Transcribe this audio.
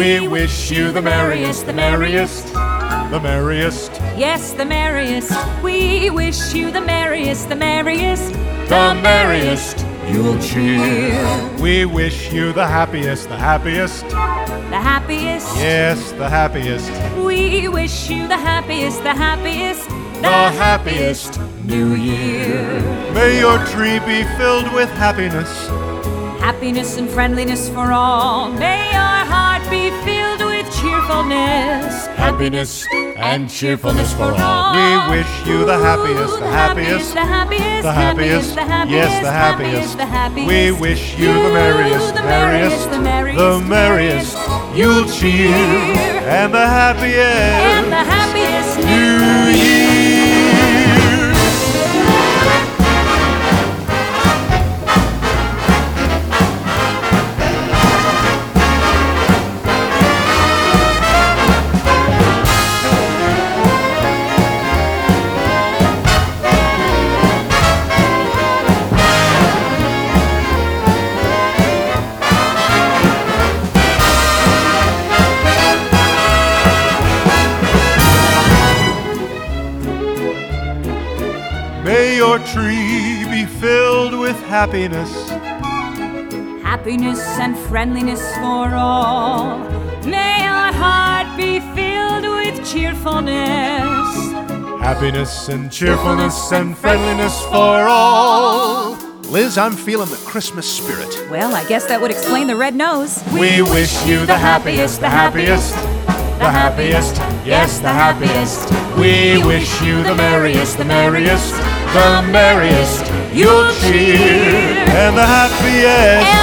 We wish you the merriest, the merriest, the merriest. Yes, the merriest. We wish you the merriest, the merriest, the merriest Yule cheer. We wish you the happiest, the happiest, the happiest. Yes, the happiest. We wish you the happiest, the happiest, the happiest New Year. May your tree be filled with happiness, happiness and friendliness for all. May your heart be filled with cheerfulness, happiness and cheerfulness for all. We wish you the happiest, the happiest, the happiest, the happiest, yes, the happiest, the happiest. We wish you the merriest, the merriest, the merriest Yule cheer, and the happiest New Year. May your tree be filled with happiness, happiness and friendliness for all. May our heart be filled with cheerfulness, happiness and cheerfulness and friendliness for all. Liz, I'm feeling the Christmas spirit. Well, I guess that would explain the red nose. We wish you the happiest, the happiest, the happiest, yes, the happiest. We wish you the merriest, the merriest, the merriest Yule cheer, and the happiest